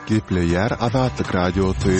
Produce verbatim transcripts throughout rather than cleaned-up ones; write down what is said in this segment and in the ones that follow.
Gepleyer Azatlık Radyosu.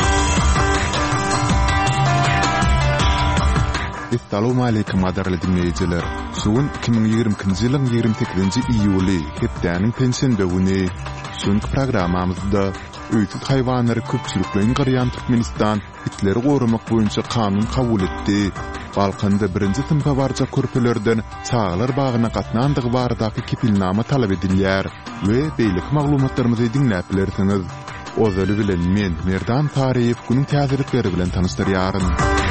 Assalamu alaykum adarly dinleyijiler. Suwun iki bin ýigrimkinji ýylyň ýigirme sekizinji iýuly hepdäniň pensiýa güni. Şuň programamyzda öýtüt haýwanlary köpçüliklerini garayan Türkmenistan itleri gorumak boýunça kanun kabul etdi. Balkanda birinji sınıfa barja körpelerden çağlar bagyna gatnandygy baradaky kepilnama talap edilýär we beýlik maglumatlarymyzy dinläp bilersiňiz. Ozaly bilen men Merdan Tariýew günüň täzelikleri bilen tanışdyrýaryn.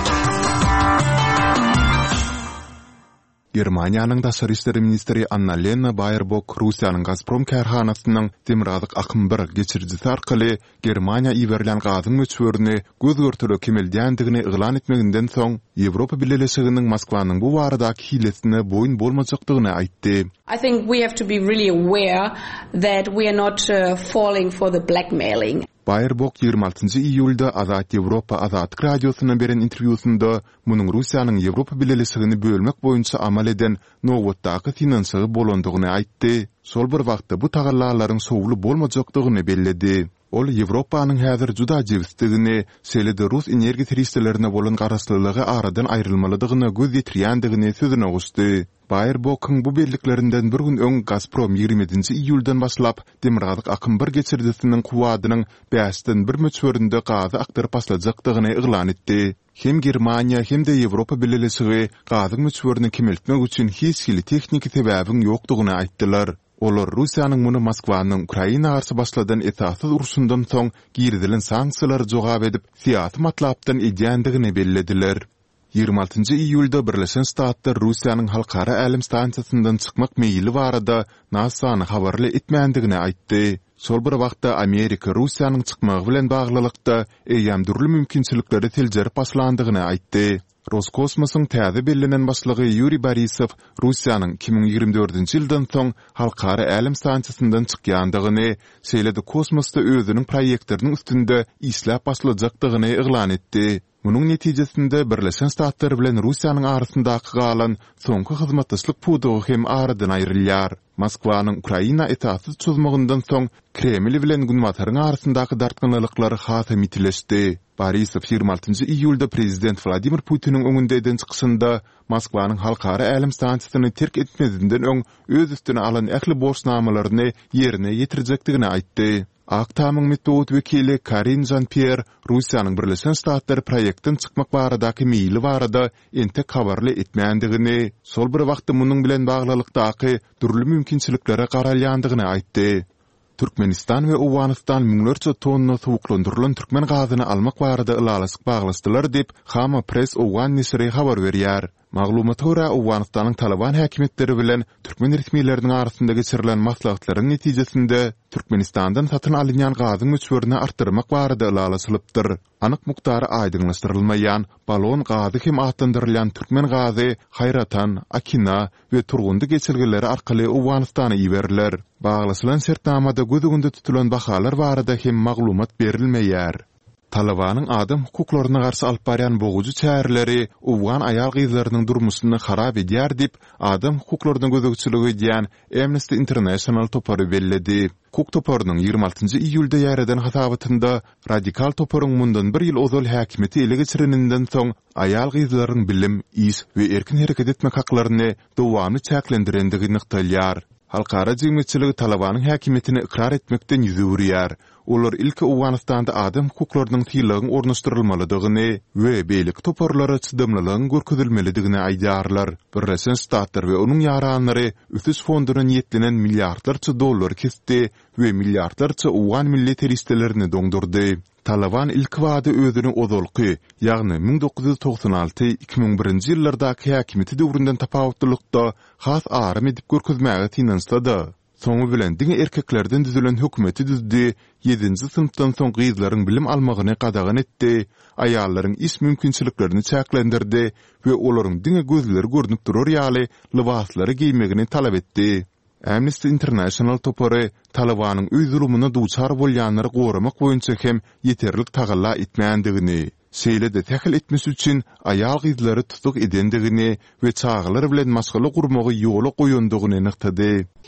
Germaniýanyň Daşary işleri ministri Annalena Baerbock Russiýanyň Gazprom kärhanasynyň Demirgazyk akym bir geçirjisi arkaly Germaniýa iwerilen gazyň möçberini göz görtüle kemeldýändigini yglan etmeginden soň Ýewropa Birleşiginiň Moskwanyň bu baradaky hilesine boyun bolmajakdygyny aýtdy. I think we have to be really aware that we are not uh, falling for the blackmailing. Baerbock ýygrima altynjy iýulda Azat Ýewropa Azatlyk radiosyna beren interwýusynda munyň Russiýanyň Ýewropa Birleşigini bölmek boýunça amal eden nowatdaky finansiýa bolandygyny aýtdy. Şol bir wagtda bu tagallalaryň sowly bolmajakdygyny belledi. Ol Ýewropanyň häzir juda jewstigini, selede Rus energiýa teristlerine bolan garaşlylygy aradan aýrylmalydygyny göz ýetirýändigini sözüne guşdy. Baerbock'un bu belliklerinden bir gün öň Gazprom ýigrimedinji iýuldan başlap Demirgazyk akym bir geçirjisiniň kuwadynyň beşden bir möçberinde gazy aktyryp başlajakdygyny yglan etdi. Hem Germaniýa hem de Ýewropa Birleşigi gazyň möçberini kemeltmek üçin hiç hili tekniki sebäbiň ýokdugyny aýtdylar. Olar Russiýanyň muny Moskwanyň Ukraina garşy başladan etasyz uruşundan soň girdilen sanksiýalary jogap edip siýasy matlapdan edýändigini bellediler. ýygrima altynjy iýulda Birleşen Ştatlar Russiýanyň halkara älim stansiýasyndan çykmak meýili barada NASA'ny habarly etmändigini aýtdy. Şol bir wagtda Amerika Russiýanyň çykmagy bilen baglylykda eýamdyrly mümkinçilikleri teljerip başlandygyny aýtdy. Roskosmosyň täze bellenen başlygy Yuri Borisov Russiýanyň iki bin ýigirme dördünji ýyldan soň halkara älim stansiýasyndan çykýandygyny, şeýle-de kosmosda özüniň proýektleriniň üstünde işläp başlajakdygyny yglan etdi. Munyň netijesinde Birleşen Ştatlar bilen Russiýanyň arasyndaky galan soňky hyzmatdaşlyk pudugy hem aradan aýrylýar. Moskwanyň Ukraina etasyz çözmegininden soň Kreml bilen Günwataryň arasyndaky dartgynlyklary hasy mitileşdi. Borisov ýygrima altynjy iýulda prezident Vladimir Putiniň öňünde eden çykyşynda Moskwanyň halkara älim stansiýasyny terk etmedinden öň öz üstüne alan ähli borçnamalaryny ýerine ýetirjekdigini aýtdy. Aktamyň metod wekili Karin Jean-Pierre Russiýanyň Birleşen Ştatlar proýektinden çykmak baradaky meýili barada entek habarly etmändigini, şol bir wagtda munyň bilen baglylykdaky türlü mümkinçiliklere garalýandygyny aýtdy. Türkmenistan we Awganistan müňlerçe tonna sowuklandyrylan türkmen gazyny almak barada ylalasyk baglaşdylar dep Hama Press Awgan nesri habar berýär. Maglumata görä Awganistanyň Taliban häkimetleri bilen türkmen resmiýetleriniň arasynda geçirilen maslahatlaryň netijesinde Türkmenistandan satyn alynýan gazyň möçberini artdyrmak barada ylalasylypdyr. Anyk muktary aýdynlaşdyrylmaýan balon gazy hem atlandyrylýan türkmen gazy Hayratan, Akina we Turgundy geçirgeleri arkaly Awganistana iýeriler. Baglaşylan şertnamada gözüňde tutulan bahalar barada hem maglumat berilmeýär. Talabanyň adam hukuklaryna garşy alyp barýan boguju çäherleri Awgan aýal gyzlarynyň durmuşyny harap edýär dip adam hukuklarynyň gözegçiligi edýän Amnesty International topary belledi. Hukuk toparynyň ýygrima altynjy iýulda ýaradan hatabynda radikal toparyň mundan bir ýyl ozal häkimeti ele geçireninden soň aýal gyzlaryň bilim, iş we erkin hereket etmek haklaryny dowamly çäklendirendigini ykdalýar. Halkara jemgyýetçiligi Talabanyň häkimetini ikrar etmekden ýüzürýär. Olar ilki Awganistanda adam hukuklarynyň tyýlygyň ornaşdyrylmalydygyny we beýlik toparlara çydamlylygyň görkezilmelidigini aýdýarlar. Birleşen Ştatlar we onuň ýaranlary üstüs fondunyň ýetlenen milliardlarça dollar kesdi we milliardlarça Awgan milli teristlerini doňdurdy. Taliban ilk wada özüniň ozalky, ýagny bin dokuz ýüz togsan alty iki bin birinji ýyllardaky häkimeti döwründen tapawutlykda has arym edip görkezmäge tinanslady. Soňu bilen diňe erkeklerden düzülen hökümeti düzdi, ýedinji sınıfdan soň gyzlaryň bilim almagyny gadagan etdi, aýallaryň iş mümkinçiliklerini çäklendirdi we olaryň diňe gözleri görnüp durar ýaly libaslary giymegini talap etdi. Amnesty International topary Talabanyň öý zulumyna duçar bolýanlary goramak boýunça hem ýeterlik tagalla etmändigini, şeýle-de tähil etmesi üçin aýal gyzlary tutuk edendigini we çağlar bilen maşgaly gurmagy ýola goýandygyny nyktady.